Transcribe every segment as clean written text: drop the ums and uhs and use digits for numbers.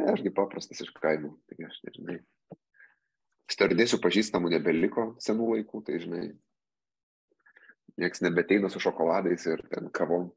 ašgi paprastas iš kaimo, tai aš nežinai. Stardėsių pažįstamų nebeliko senų laikų, tai žinai, nieks nebeteina su šokoladais ir ten kavom.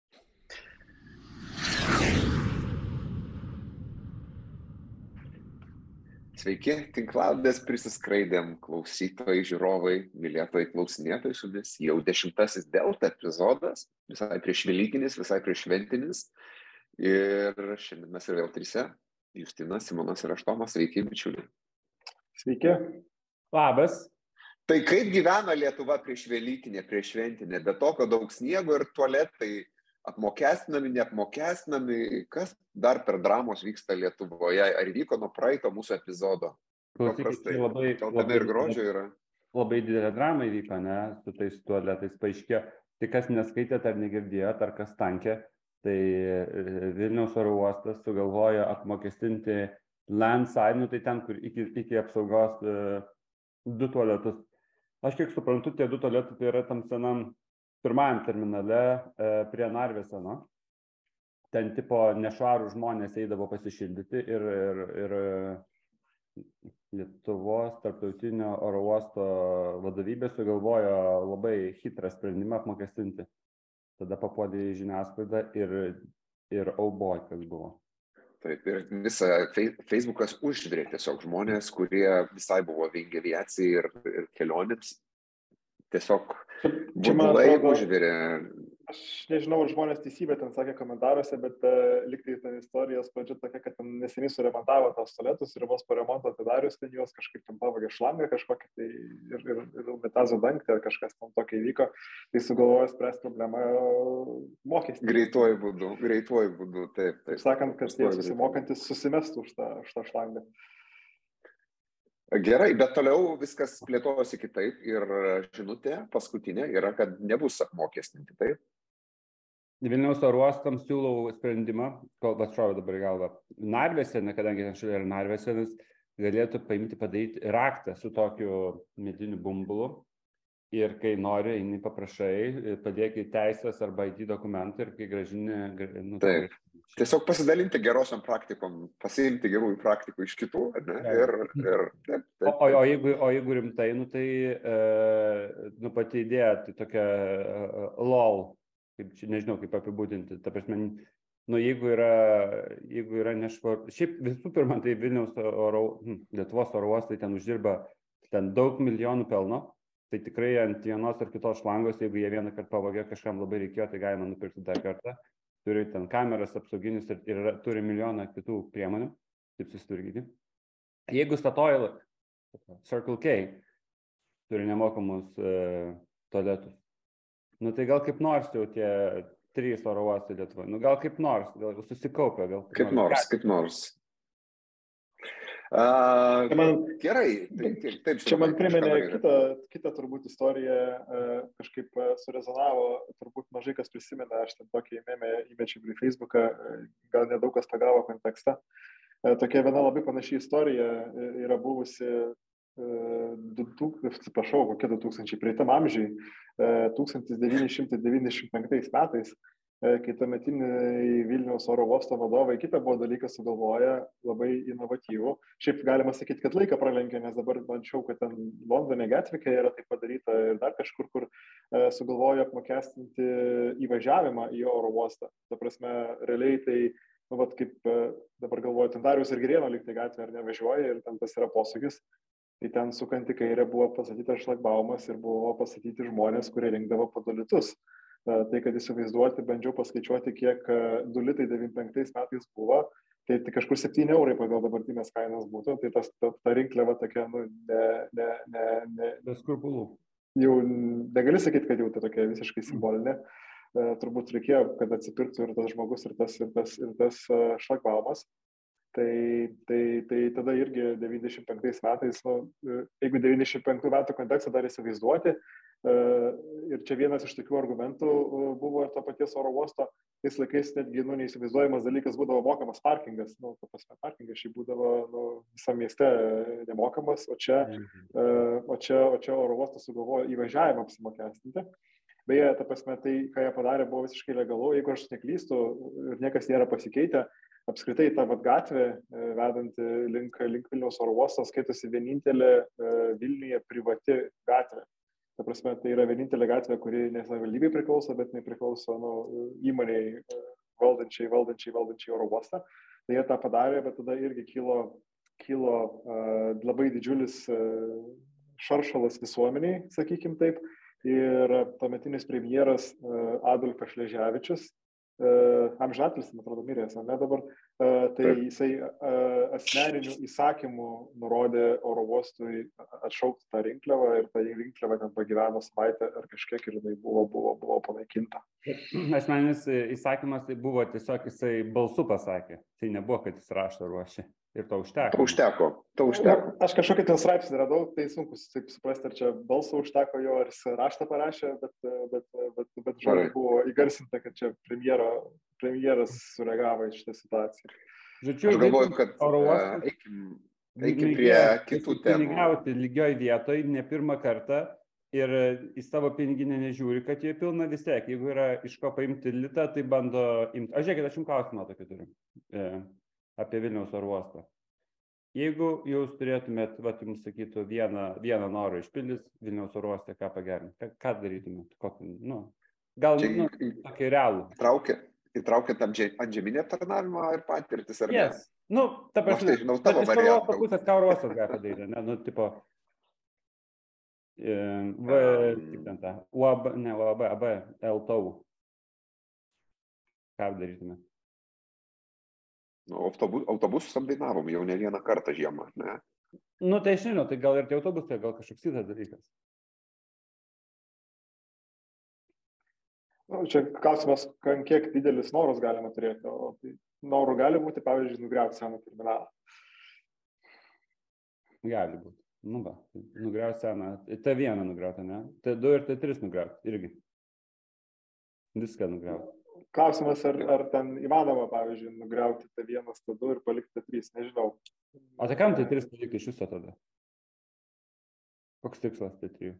Sveiki, tinklalaidės prisiskraidėm, klausytojai, žiūrovai, mylėtojai, klausinėtojai, šunis. Jau 10. Delta epizodas, visai priešvelykinis, visai prieššventinis. Ir šiandien mes ir vėl trise. Justinas, Simonas ir aš Tomas. Sveiki, bičiuliai. Sveiki. Labas. Tai kaip gyvena Lietuva priešvelykinė, prieššventinė, be to, kad daug sniego ir tualetai apmokestinami, neapmokestinami, kas dar per dramos vyksta Lietuvoje, ar vyko nuo praeito mūsų epizodo? Klausykit, labai ir grožio yra. Labai didelė drama įvyko, ne, su tais tualetais paaiškėjo. Tai kas neskaitėt ar negirdėjot, ar kas tankė, tai Vilniaus oro uostas sugalvojo apmokestinti landside, nu tai ten, kur iki apsaugos 2 tualetus. Aš kiek suprantu, tie 2 tualetai tai yra tam senam pirmajam terminale prie Narveseno. Ten tipo nešvarų žmonės eidavo pasišildyti ir Lietuvos tarptautinio oro uosto vadovybė sugalvojo labai hitrą sprendimą apmokestinti. Tada papuolė į žiniasklaidą ir boy, kas buvo. Taip, ir visą Facebookas užvirė tiesiog žmonės, kurie visai buvo vingi aviacijai ir kelionėms. Tiesiog burbulai užvirė. Aš nežinau, ar žmonės teisybę ten sakė komentaruose, bet liktai ten istorijos pradžia tokia, kad ten neseniai suremontavo tos tualetus ir vos po remonto atidarius ten juos kažkaip ten pavagė šlangą kažkokį tai ir unitazo dangtį ar kažkas tam tokio įvyko. Tai sugalvojo spręsti problemą mokestį. Greituoju būdu, taip. Taip sakant, kad tie susimokantis susimestų už tą šlangą. Gerai, bet toliau viskas plėtojosi kitaip ir žinutė paskutinė yra, kad nebus apmokestinti, taip? Vilniaus oro uostams siūlau sprendimą, kol atšovė dabar į galvą. Narvesene, kadangi ten šalia yra Narvesenas, galėtų padaryti raktą su tokiu mediniu bumbulu ir kai nori, eini paprašai, padėk į teisės arba IT dokumentą ir kai gražini... Taip. Tiesiog pasidalinti gerosiam praktikom, pasiimti gerųjų praktikų iš kitų, ne? Taip. O jeigu rimtai, nu tai pati idėja, tai tokia lol, kaip, nežinau kaip apibūdinti, ta prasme, jeigu yra nešvaru, šiaip visų pirma, tai Vilniaus Lietuvos oro uostai ten uždirba ten daug milijonų pelno, tai tikrai ant vienos ar kitos šlangos, jeigu jie vieną kartą pavogė, kažkam labai reikėjo, tai galima nupirkti dar kartą. Turi ten kameras, apsauginius ir turi milijoną kitų priemonių, taip susitvarkyti. Jeigu Statoil, Circle K, turi nemokamus tualetus, nu tai gal kaip nors jau tie 3 oro uostai Lietuvoje, nu gal kaip nors, gal susikaupia, gal kaip nors. Gerai. Taip, čia man priminė kitą turbūt istoriją, kažkaip surezonavo, turbūt mažai kas prisimena, aš ten tokį memę įmečiau į Facebooką, gal nedaug kas pagavo kontekstą. Tokia viena labai panaši istorija yra buvusi, kokie 2000 praeitam amžiui, 1995 metais, kai tuometiniai Vilniaus oro uosto vadovai kitą buvo dalyką sugalvoję, labai inovatyvų. Šiaip galima sakyti, kad laiką pralenkė, nes dabar mančiau, kad ten Londone Gatwicke yra tai padaryta ir dar kažkur, kur sugalvojo apmokestinti įvažiavimą į oro uostą. Ta prasme, realiai tai, kaip dabar galvoju, ten Dariaus ir Girėno lyg tai gatvė ar nevažiuoja ir ten tas yra posūkis. Tai ten sukant į kairę buvo pastatytas šlagbaumas ir buvo pastatyti žmonės, kurie rinkdavo po 2 litus. Tai, kad įsivaizduoti, bandžiau paskaičiuoti, kiek 2 litai 95 metais buvo, tai kažkur 7 eurai pagal dabartinės kainas būtų, tai ta rinkliava tokia, be skrupulų. Jau negali sakyti, kad jau tai tokia visiškai simbolinė, turbūt reikėjo, kad atsipirktų ir tas žmogus, ir tas šlagbaumas. Tai tada irgi 95 metais, jeigu 95 metų kontekstą dar įsivaizduoti, ir čia vienas iš tokių argumentų buvo ir to paties oro uosto, tais laikais netgi neįsivaizduojamas dalykas būdavo mokamas parkingas, parkingas šiai būdavo visam mieste nemokamas, o čia oro uostas sugalvojo įvažiavimą apsimokestinti. Beje, ta prasme, tai, ką jie padarė, buvo visiškai legalu, jeigu aš neklystu ir niekas nėra pasikeitę, apskritai ta gatvė vedanti link Vilniaus oro uosto skaitosi vienintelė Vilniuje privati gatvė. Ta prasme, tai yra vienintelė gatvė, kuri ne savivaldybei priklauso, bet nepriklauso įmoniai valdančiai oro uostą. Tai jie tą padarė, bet tada irgi kilo labai didžiulis šaršalas visuomeniai, sakykim taip. Ir tuometinis premjeras Adolfas Šleževičius, amžinatilsį, man atrodo, miręs, ne dabar, tai jisai asmeniniu įsakymu nurodė oro uostui atšaukti tą rinkliavą ir ta rinkliava ten pagyveno savaitę ar kažkiek ir jinai buvo panaikinta. Asmeninis įsakymas tai buvo tiesiog jisai balsu pasakė, tai nebuvo, kad jis raštą ruošė. Ir to užteko. To užteko. Aš kažkokį ten straipsnį radau, tai sunku suprasti, ar čia balso užteko jo, ar jis raštą parašė, bet žodžiu buvo įgarsinta, kad čia premjeras sureagavo į šitą situaciją. Žodžiu, aš galvoju, kad eikim prie kitų temų. Pinigauti lygioj vietoj ne pirmą kartą ir į savo piniginę nežiūri, kad jie pilna vis tiek. Jeigu yra iš ko paimti litą, tai bando imti. Žiūrėkit, aš jums klausimą tokį turiu. Apie Vilniaus oro uostą. Jeigu jūs turėtumėt, jums sakytų, vieną norą išpildys Vilniaus oro uostą, ką pagerinti, ką darytumėt? Gal tokį realų. Įtraukėt antžeminį aptarnavimą ir patirtis, ar yes. Ne? Ta prasme, aš tai žinau tavo variantą. Pusės, ką oro uostas gali padaryti, ne? Tipo, UAB, LTAU. Ką darytumėt? Autobusus apdainavom jau ne vieną kartą žiemą, ne? Tai aš nežinau, tai gal ir tie autobusai, gal kažkoks kitas dalykas. Čia klausimas, kiek didelis noras galima turėti, o tai norų gali būti, pavyzdžiui, nugriauti seną terminalą. Gali būti. Nugriauti seną, T1 nugriauti, ne? T2 ir T3 nugriauti irgi. Viską nugriauti. Klausimas, ar ten įmanoma, pavyzdžiui, nugriauti T1, T2 ir palikti T3, nežinau. O tai kam T3 palikti iš viso tada? Koks tikslas T3?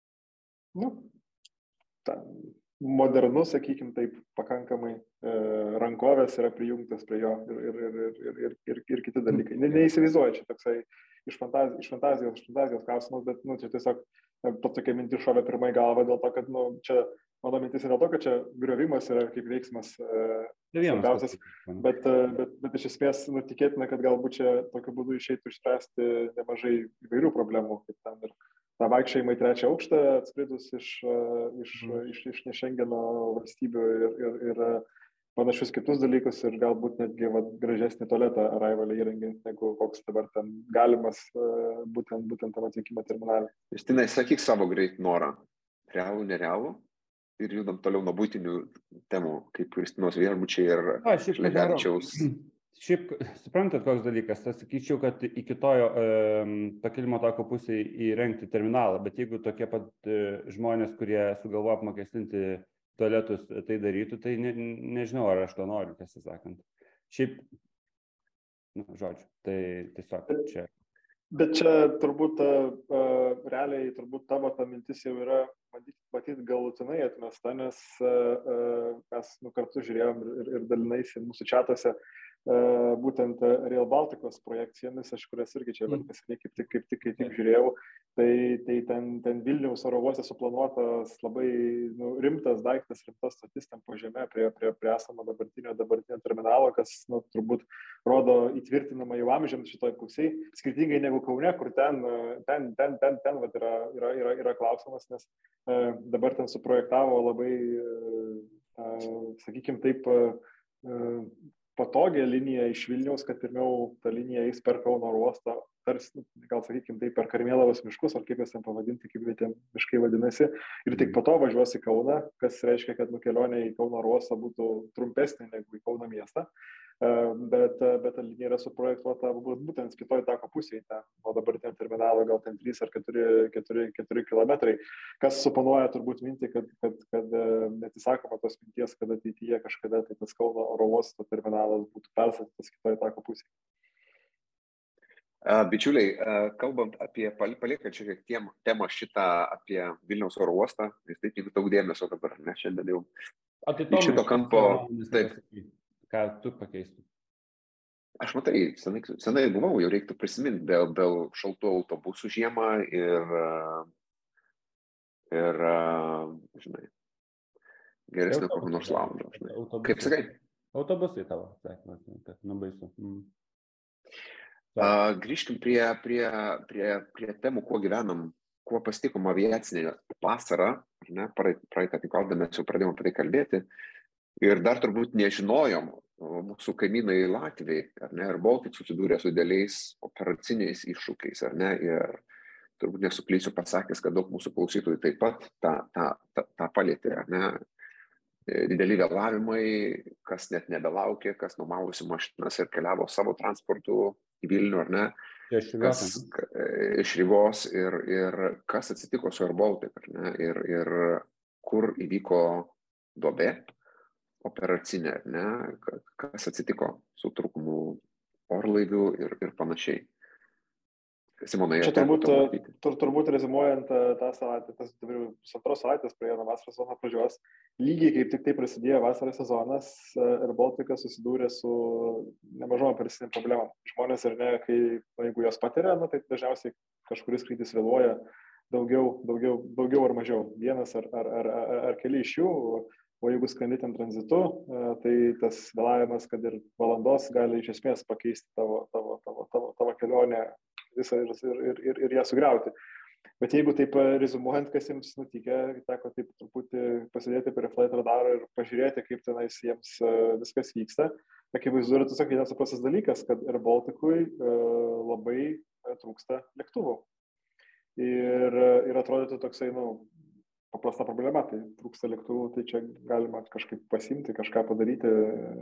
Modernu, sakykim, taip pakankamai rankovės yra prijungtas prie jo ir kiti dalykai. Neįsivaizduoju, čia toksai iš fantazijos klausimas, bet čia tiesiog tokia mintis šovė pirmai galva dėl to, kad čia mano mintis yra to, kad čia griovimas yra kaip veiksmas svarbiausias, bet iš esmės tikėtina, kad galbūt čia tokiu būdu išeitų išspręsti nemažai įvairių problemų, kaip ten ir tą vaikščiojimą į 3. aukštą atskridus iš Šengeno valstybių ir panašius kitus dalykus ir galbūt netgi gražesnį tualetą Arrival'e įrengiant, negu koks dabar ten galimas būtent tam atvykimo terminale. Justinai, sakyk savo greit norą. Realų, nerealų? Ir judam toliau nuo būtinių temų, kaip Kristinos viešbučiai ir Šleževičiaus. Šiaip, suprantat, koks dalykas, aš sakyčiau, kad į kitojo pakilimo tako pusėje įrengti terminalą, bet jeigu tokie pat žmonės, kurie sugalvoja apmokestinti tualetus, tai darytų, tai nežinau, ar aš to noriu, tiesą sakant. Šiaip, žodžiu, tai tiesiog čia. Bet čia turbūt realiai tavo ta mintis jau yra matyti galutinai atmesta, nes mes kartu žiūrėjom ir dalinaisi mūsų čatuose būtent Rail Balticos projekcijomis, aš kurias irgi čia neseniai kaip tik žiūrėjau, tai ten Vilniaus oro uoste suplanuotas labai rimtas daiktas, rimta stotis ten po žeme prie esamo dabartinio terminalo, kas turbūt rodo įtvirtinamą jau amžiams šitoj pusėj, skirtingai negu Kaune, kur ten yra klausimas, nes dabar ten suprojektavo labai, sakykim taip, patogią liniją iš Vilniaus, kad pirmiau ta linija eis per Kauno oro uostą, tarsi, gal sakykim taip, per Karmėlavos miškus, ar kaip jas ten pavadinti, kaip tie miškai vadinasi, ir tik po to važiuos į Kauną, kas reiškia, kad kelionė į Kauno oro uostą būtų trumpesnė negu į Kauno miestą. Bet ta linija yra suprojektuota būtent kitoj tako pusėje, o dabartinio terminalo gal ten 3 ar 4 kilometrai, kas suponuoja turbūt mintį, kad neatsisakoma tos minties, kad ateityje kažkada tai tas Kauno oro uosto terminalas būtų perstatytas kitoj tako pusėje. Bičiuliai, kalbant apie, paliekant šiek tiek temą šitą apie Vilniaus oro uostą, nes taip jeigu daug dėmesio dabar, ne, šiandien jau iš šito kampo, taip. Ką tu pakeistum? Aš matai, senai buvau, jau reiktų prisiminti, be šaltų autobusų žiemą ir žinai, geresnio kokio nors laundo, žinai. Kaip sakai? Autobusai tavo, sakymas, kad baisu. Grįžkim prie temų, kuo gyvenam, kuo pasitikom aviacinę vasarą, ne, praeitą tinklalaidę mes jau pradėjome apie tai kalbėti ir dar turbūt nežinojom, mūsų kaimynai Latviai, ar ne, ir Baltic susidūrė su dideliais operaciniais iššūkiais, ar ne, ir turbūt nesuklysiu pasakęs, kad daug mūsų klausytojų taip pat tą palietė, ar ne, dideli vėlavimai, kas net nebelaukė, kas nuomavosi mašinas ir keliavo savo transportu į Vilnių, ar ne, iš Rygos ir kas atsitiko su Air Baltic, ar ne, ir kur įvyko duobė operacinė, ar ne, kas atsitiko su trūkumu orlaivių ir panašiai. Simonai, čia turbūt rezimuojant tą savaitę, tas pusantros savaitės praėjo nuo vasaros sezono pradžios, lygiai kaip tik tai prasidėjo vasaros sezonas, Air Balticas susidūrė su nemažom operacinėm problemom. Žmonės, ar ne, jeigu jos patiria, tai dažniausiai kažkuris skrydis vėluoja daugiau ar mažiau, vienas ar keli iš jų, o jeigu skrendi ten tranzitu, tai tas vėlavimas, kad ir valandos gali iš esmės pakeisti tavo kelionę visą ir ją sugriauti. Bet jeigu taip rezumuojant, kas jiems nutikė, teko taip truputį pasidėti prie flight radaro ir pažiūrėti, kaip tenais jiems viskas vyksta. Akivaizdu yra tiesiog vienas suprastas dalykas, kad Air Balticui labai trūksta lėktuvų. Ir atrodytų toksai, paprasta problema, tai trūksta lėktuvų, tai čia galima kažkaip pasiimti, kažką padaryti,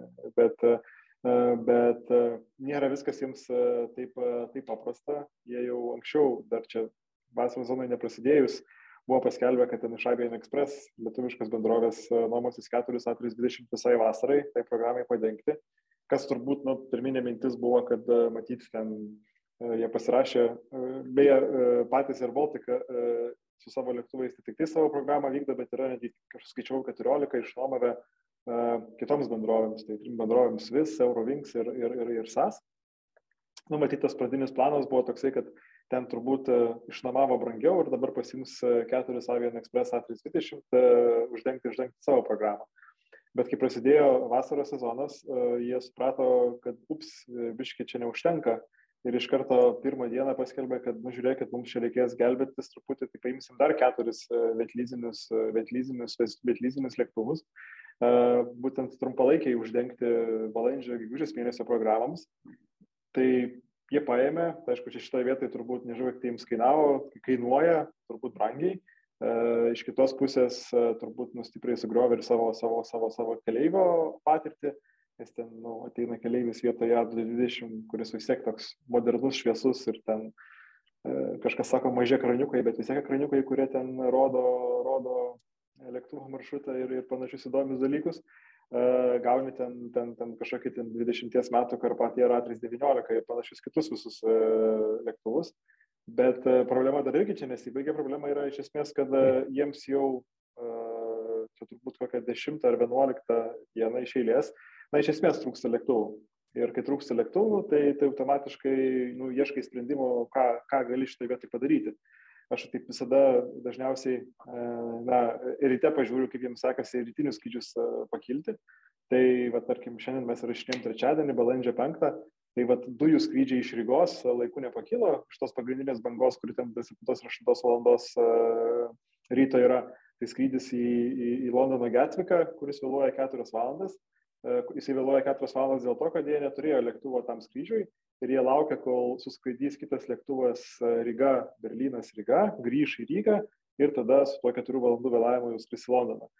bet nėra viskas jiems taip paprasta. Jie jau anksčiau, dar čia vasaros sezonui neprasidėjus, buvo paskelbę, kad ten iš Avian Express lietuviškas bendrovės nuomosis 4 A320 visai vasarai, tai programai padengti. Kas turbūt, pirminė mintis buvo, kad matyti ten jie pasirašė, beje, patys Air Baltica su savo lėktuvais tik tai savo programą vykdo, bet yra netgi, aš skaičiau, 14 išnuomavę kitoms bendrovėms, tai 3 bendrovėms Swiss, Eurowings ir SAS. Numatytas pradinis planas buvo toksai, kad ten turbūt išnuomavo brangiau ir dabar pasiims 4 Avian Express A320 uždengti savo programą. Bet kai prasidėjo vasaros sezonas, jie suprato, kad biški čia neužtenka. Ir iš karto pirmą dieną paskelbė, kad, žiūrėkit, mums čia reikės gelbėtis truputį, tai paimsim dar 4 vetlizinius lėktuvus, būtent trumpalaikiai uždengti balandžio gegužės mėnesio programams. Tai jie paėmė, tai aišku, šitoje vietoje turbūt, nežinau, kiek tai jums kainuoja, turbūt brangiai. Iš kitos pusės turbūt stipriai sugriovė ir savo keleivio patirtį. Nes ten ateina keleivis vietoje A320, kuris vis tiek toks modernus, šviesus ir ten kažkas sako maži ekraniukai, bet vis tiek ekraniukai, kurie ten rodo lėktuvo maršrutą ir panašius įdomius dalykus. Gauni ten kažkokį 20 metų Carpatier A319 ir panašius kitus visus lėktuvus. Bet problema dar irgi čia nesibaigė. Problema yra iš esmės, kad jiems jau čia turbūt kokią 10 ar 11 dieną iš eilės, iš esmės trūksta lėktuvų. Ir kai trūksta lėktuvų, tai automatiškai ieškai sprendimų, ką gali šitoje vietoje padaryti. Aš taip visada dažniausiai ryte pažiūriu, kaip jiems sekasi rytinius skrydžius pakilti. Tai, tarkim, šiandien mes rašinėjom trečiadienį, balandžio 5, tai 2 skrydžiai iš Rygos laiku nepakilo, iš tos pagrindinės bangos, kuri ten 7-8 valandos ryto yra, tai skrydis į Londono Gatviką, kuris vėluoja 4 valandas. Jisai vėluoja 4 valandas dėl to, kad jie neturėjo lėktuvo tam skrydžiui ir jie laukia, kol suskraidys kitas lėktuvas Ryga, Berlynas Ryga, grįš į Rygą ir tada su tuo 4 valandų vėlavimu jau skris į Londoną.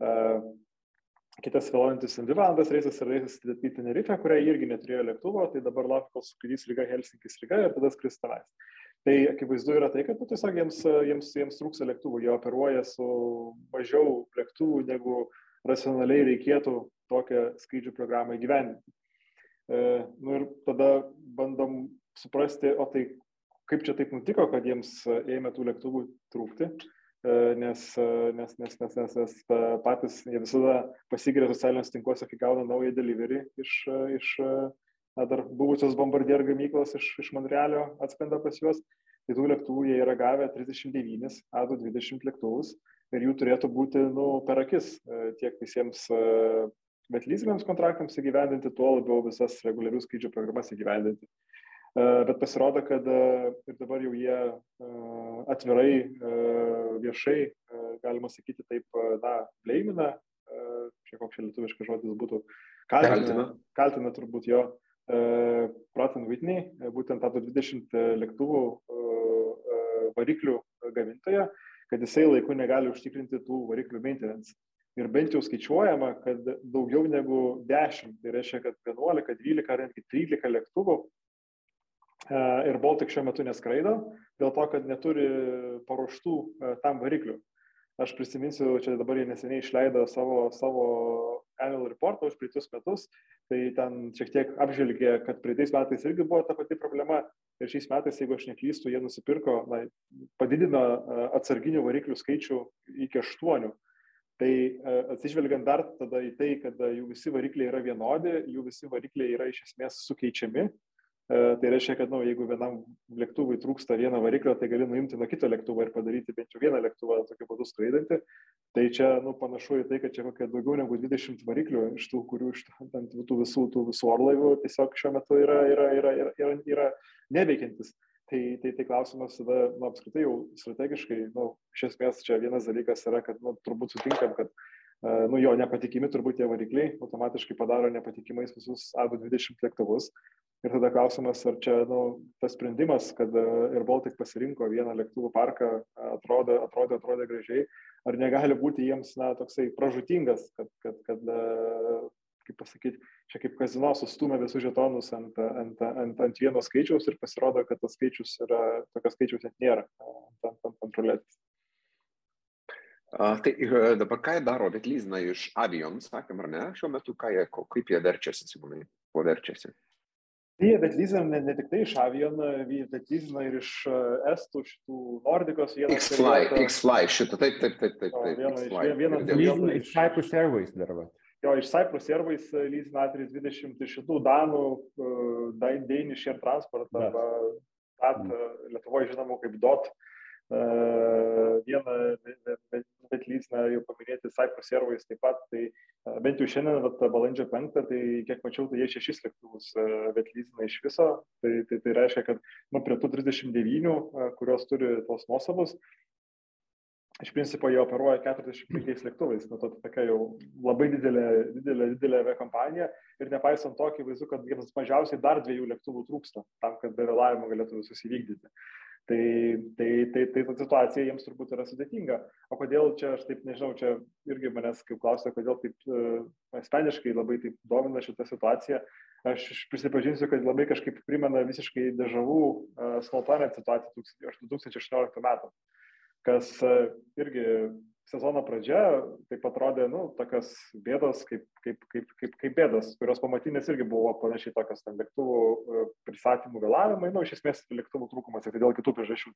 Kitas vėluojantis 2 valandas reisas yra reisas į Tenerifę, kuria irgi neturėjo lėktuvo, tai dabar laukia, kol suskraidys Ryga, Helsinkis Ryga ir tada skris tenais. Tai akivaizdu yra tai, kad tiesiog jiems trūksta lėktuvų, jie operuoja su mažiau lėktuvų, negu racionaliai reikėtų tokią skrydžių programą įgyvendinti. Ir tada bandom suprasti, o tai kaip čia taip nutiko, kad jiems ėmė tų lėktuvų trūkti, nes patys jie visada pasigiria socialiniuose tinkluose, kai gauna naują delivery iš dar buvusios Bombardier gamyklos iš Monrealio atskrenda pas juos. Tai tų lėktuvų jie yra gavę 39 A220 lėktuvus ir jų turėtų būti per akis tiek visiems wet-leasingams kontraktams įgyvendinti, tuo labiau visas reguliarių skrydžių programas įgyvendinti. Bet pasirodo, kad ir dabar jau jie atvirai, viešai, galima sakyti taip, bleimina, čia koks lietuviškas žodis būtų, kaltina turbūt jo Pratt & Whitney, būtent A220 lėktuvų variklių gamintoje, kad jisai laiku negali užtikrinti tų variklių maintenance. Ir bent jau skaičiuojama, kad daugiau negu 10, tai reiškia, kad 11, 12 ar netgi 13 lėktuvų ir Baltic šiuo metu neskraido, dėl to, kad neturi paruoštų tam variklių. Aš prisiminsiu, čia dabar jie neseniai išleido savo annual reportą už praeitus metus, tai ten šiek tiek apžvelgė, kad praeitais metais irgi buvo ta pati problema ir šiais metais, jeigu aš neklystu, jie nusipirko, padidino atsarginių variklių skaičių iki 8. Tai atsižvelgiant dar tada į tai, kad jų visi varikliai yra vienodi, jų visi varikliai yra iš esmės sukeičiami. Tai reiškia, kad jeigu vienam lėktuvui trūksta vieno variklio, tai gali nuimti nuo kito lėktuvo ir padaryti bent jau vieną lėktuvą tokiu būdu skraidantį. Tai čia panašu į tai, kad čia kokia daugiau negu 20 variklių iš tų, kurių iš tų visų orlaivių tiesiog šiuo metu yra neveikiantis. Tai klausimas tada, apskritai jau strategiškai, iš esmės čia vienas dalykas yra, kad turbūt sutinkam, kad jo nepatikimi turbūt tie varikliai automatiškai padaro nepatikimais visus A220 lėktuvus. Ir tada klausimas, ar čia tas sprendimas, kad Air Baltic pasirinko vieną lėktuvų parką, atrodė gražiai, ar negali būti jiems toksai pražūtingas, kad kaip pasakyti, čia kaip kazino sustumė visus žetonus ant vieno skaičiaus ir pasirodo, kad tas skaičius yra, tokios skaičiaus net nėra ant kontrolėtis. Tai dabar ką jie daro, bet leasina iš Avion, sakėm, ar ne? Šiuo metu kaip jie verčiasi, Simonai, ko verčiasi? Jie bet leasina ne tik tai iš Avion, jie bet leasina ir iš Estų, šitų Nordikos. X-Fly, šitą, taip. Leasina iš Cyprus Airways darba. Jo, iš Cyprus Airways leasina A320 iš šitų Danų, Danish Air Transport, arba Lietuvoje žinomų kaip DOT. Vieną bet leasina jau paminėti Cyprus Airways taip pat, tai bent jau šiandien, balandžio 5, tai kiek mačiau, tai jie 6 lėktuvus bet leasina iš viso, tai reiškia, kad prie tų 39, kurios turi tos nuosavus, iš principo jie operuoja 45 lėktuvais, tokia jau labai didelė aviakompanija ir nepaisant to, akivaizdu, kad jiems mažiausiai dar 2 lėktuvų trūksta, tam, kad be vėlavimo galėtų visus įvykdyti. Tai ta situacija jiems turbūt yra sudėtinga. O kodėl čia, aš taip nežinau, čia irgi manęs kaip klausia, kodėl taip asmeniškai labai taip domina šitą situaciją. Aš prisipažinsiu, kad labai kažkaip primena visiškai dežavų Small Planet situaciją 2018 metų, kas irgi sezono pradžia taip atrodė, tokios bėdos kaip bėdos, kurios pamatinės irgi buvo panašiai tokios lėktuvų pristatymų vėlavimai, iš esmės lėktuvų trūkumas ir tai dėl kitų priežasčių.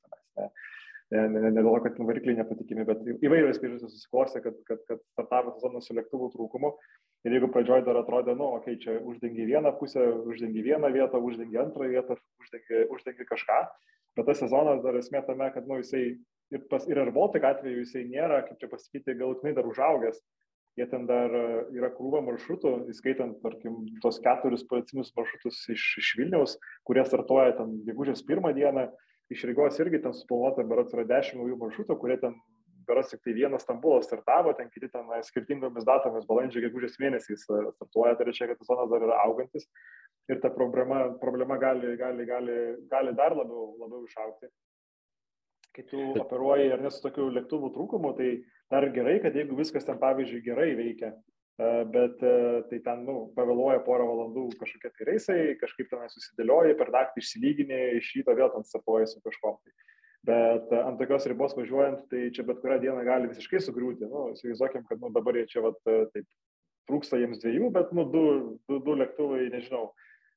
Ne dėl to, kad varikliai nepatikimi, bet įvairios priežastys susiklostė, kad startavo sezonas su lėktuvų trūkumu ir jeigu pradžioje dar atrodė, čia uždengi vieną pusę, uždengi vieną vietą, uždengi antrą vietą, uždengi kažką, bet tas sezonas dar esmė tame, kad jisai ir Air Baltic atveju jisai nėra, kaip čia pasakyti, galutinai dar užaugęs. Jie ten dar yra krūva maršrutų, įskaitant, tarkim, tos 4 policinius maršrutus iš Vilniaus, kurie startuoja ten gegužės 1 dieną. Iš Rygos irgi ten suplanuota berods yra 10 naujų maršrutų, kurie ten berods tik tai vienas Stambulas startavo, ten kiti ten skirtingomis datomis, balandžio gegužės mėnesiais startuoja, tai reiškia, kad sezonas dar yra augantis ir ta problema gali dar labiau išaugti. Kai tu operuoji ar ne su tokiu lėktuvų trūkumu, tai dar gerai, kad jeigu viskas ten, pavyzdžiui, gerai veikia, bet tai ten, pavėluoja porą valandų kažkokie tai reisai, kažkaip ten susidėlioji, per naktį išsilyginė, iš ryto vėl ten startuoji su kažkom. Bet ant tokios ribos važiuojant, tai čia bet kurią dieną gali visiškai sugriūti. Įsivaizduokim, kad dabar jie čia taip trūksta jiems 2, bet 2 lėktuvai, nežinau,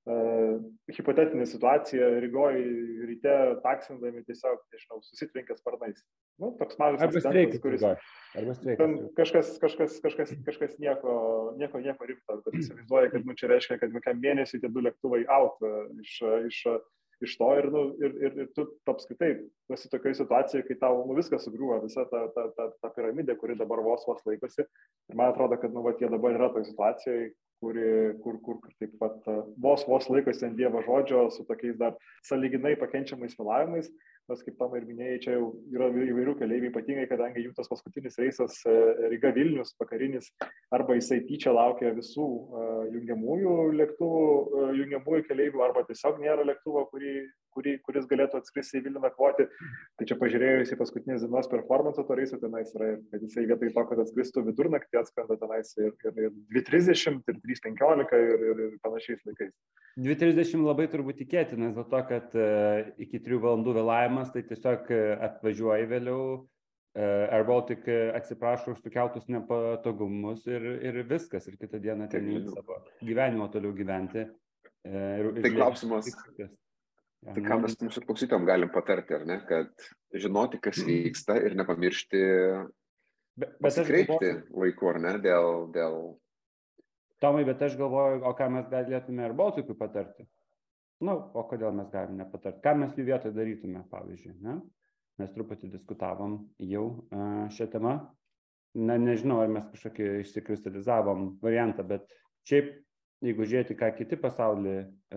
hipotetinė situacija, Rygoje ryte taksindami tiesiog, nežinau, susitrenkė sparnais. Nu, toks mažas incidentas, kuris... Arba streikas. Kažkas nieko rimto, bet įsivaizduoja, kad čia reiškia, kad kokiam mėnesiui tie 2 lėktuvai out iš to ir tu apskritai esi tokioje situacijoje, kai tau viskas sugriuva, visa ta piramidė, kuri dabar vos laikosi. Ir man atrodo, kad jie dabar yra toje situacijoje, kur taip pat vos laikosi ant Dievo žodžio su tokiais dar sąlyginai pakenčiamais vėlavimais. Nes kaip Tomai ir minėjai, čia jau yra įvairių keleivių, ypatingai, kadangi jų tas paskutinis reisas Ryga Vilnius, vakarinis, arba jisai tyčia laukia visų jungiamųjų lėktuvų, jungiamųjų keleivių, arba tiesiog nėra lėktuvo, kuris galėtų atskristi į Vilnių nakvoti. Tai čia pažiūrėjus į paskutinės dienos performance to reiso tenais yra, kad jisai vietoj to, kad atskristų vidurnaktį, atskrenda tenais ir 2:30, ir 3:15 ir panašiais laikais. 2:30 labai turbūt tikėtinas, dėl to, kad iki 3 valandų vėlavimas, tai tiesiog atvažiuoji vėliau, Air Baltic atsiprašo už sukeltus nepatogumus ir viskas, ir kitą dieną ten savo gyvenimo toliau gyventi. Tai klausimas, tai ką mes mūsų klausytojams galim patarti, ar ne, kad žinoti, kas vyksta ir nepamiršti pasikreipti laiku, ar ne, dėl... Tomai, bet aš galvoju, o ką mes galėtume Air Balticui patarti? O kodėl mes galime nepatarti? Ką mes jų vietoje darytume, pavyzdžiui, ne? Mes truputį diskutavom jau šią temą. Nežinau, ar mes kažkokį išsikristalizavom variantą, bet šiaip, jeigu žiūrėti, ką kiti pasaulį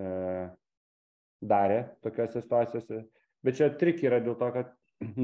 darė tokiose situacijose, bet čia trik yra dėl to, kad,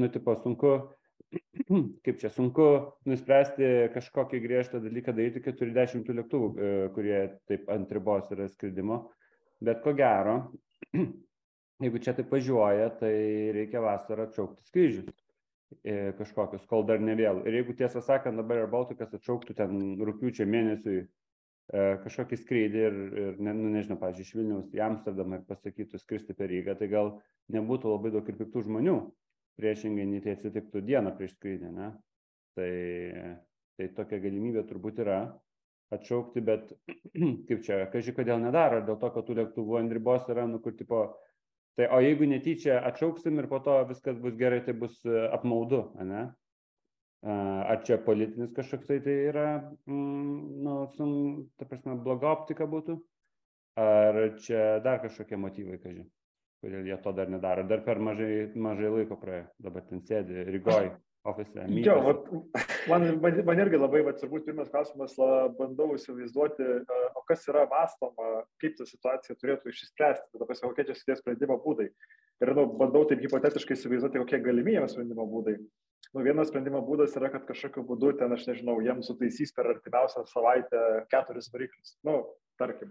sunku nuspręsti kažkokį griežtą dalyką daryti 40 lėktuvų, kurie taip ant ribos yra skridimo. Bet ko gero, jeigu čia taip važiuoja, tai reikia vasarą atšaukti skrydžius kažkokius, kol dar ne vėl. Ir jeigu tiesą sakant, dabar Air Balticas atšauktų ten rugpjūčio mėnesiui kažkokį skrydį ir nežinau, pavyzdžiui, iš Vilniaus į Amsterdamą ir pasakytų skristi per Rygą, tai gal nebūtų labai daug ir piktų žmonių, priešingai nei tai atsitiktų dieną prieš skrydį, ne? Tai tokia galimybė turbūt yra atšaukti, bet kaip čia, kažkai kodėl nedaro, dėl to, kad tų lėktuvų ant ribos yra, kur tipo, tai o jeigu netyčia atšauksim ir po to viskas bus gerai, tai bus apmaudu, ne? Ar čia politinis kažkoks tai yra, ta prasme, bloga optika būtų, ar čia dar kažkokie motyvai, kažkai, kodėl jie to dar nedaro, dar per mažai laiko praėjo, dabar ten sėdi Rygoj ofise. Jo, man irgi labai, turbūt pirmas klausimas, bandau įsivaizduoti, o kas yra mąstoma, kaip ta situacija turėtų išspręsti, kokie čia sudės sprendimo būdai. Ir bandau taip hipotetiškai įsivaizduoti, kokie galimybė sprendimo būdai. Vienas sprendimo būdas yra, kad kažkokiu būdu ten, aš nežinau, jiems sutaisys per artimiausią savaitę 4 variklius. Tarkim.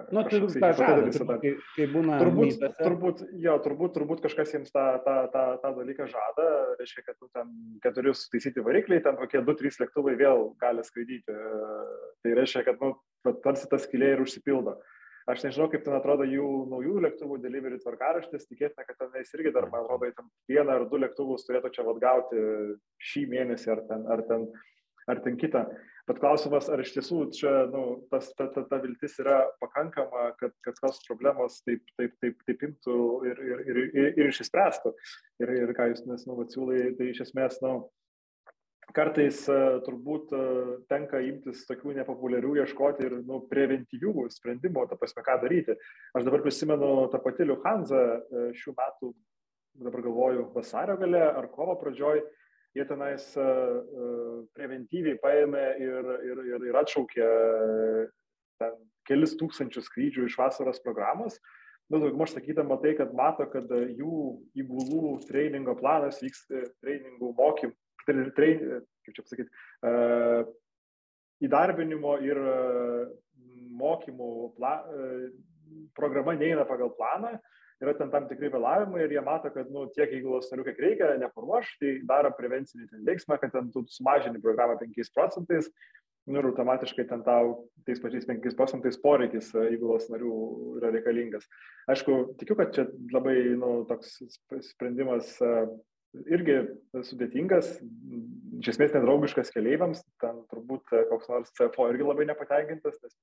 Kai būna turbūt kažkas jiems tą dalyką žada, reiškia, kad ten 4 sutaisyti varikliai, ten kokie 2-3 lėktuvai vėl gali skraidyti. Tai reiškia, kad tarsi tas skylė ir užsipildo. Aš nežinau, kaip ten atrodo jų naujų lėktuvų delivery tvarkaraštis, tikėtina, kad tenais irgi dar, man atrodo, 1 ar 2 lėktuvus turėtų čia gauti šį mėnesį ar ten kitą. Bet klausimas, ar iš tiesų čia ta viltis yra pakankama, kad tos problemos taip imtų ir išspręstų. Ir ką jūs siūlai, tai iš esmės, kartais turbūt tenka imtis tokių nepopuliarių ieškoti ir preventyvių sprendimų, ta prasme, ką daryti. Aš dabar prisimenu tą patį Lufthansa šių metų, dabar galvoju, vasario gale ar kovo pradžioj, jie tenais preventyviai paėmė ir atšaukė ten kelis tūkstančius skrydžių iš vasaros programos. Aš sakydama tai, kad mato, kad jų įgulų treningo planas vyks treningų mokymų, kaip čia pasakyti, įdarbinimo ir mokymų programa neina pagal planą, yra ten tam tikri vėlavimai ir jie mato, kad tiek įgulos narių, kiek reikia, neparuoš, tai daro prevencinį veiksmą, kad ten tu sumažini programą 5% ir automatiškai ten tau tais pačiais 5% poreikis įgulos narių yra reikalingas. Aišku, tikiu, kad čia labai toks sprendimas irgi sudėtingas, iš esmės nedraugiškas keleiviams, ten turbūt koks nors CFO irgi labai nepatenkintas, nes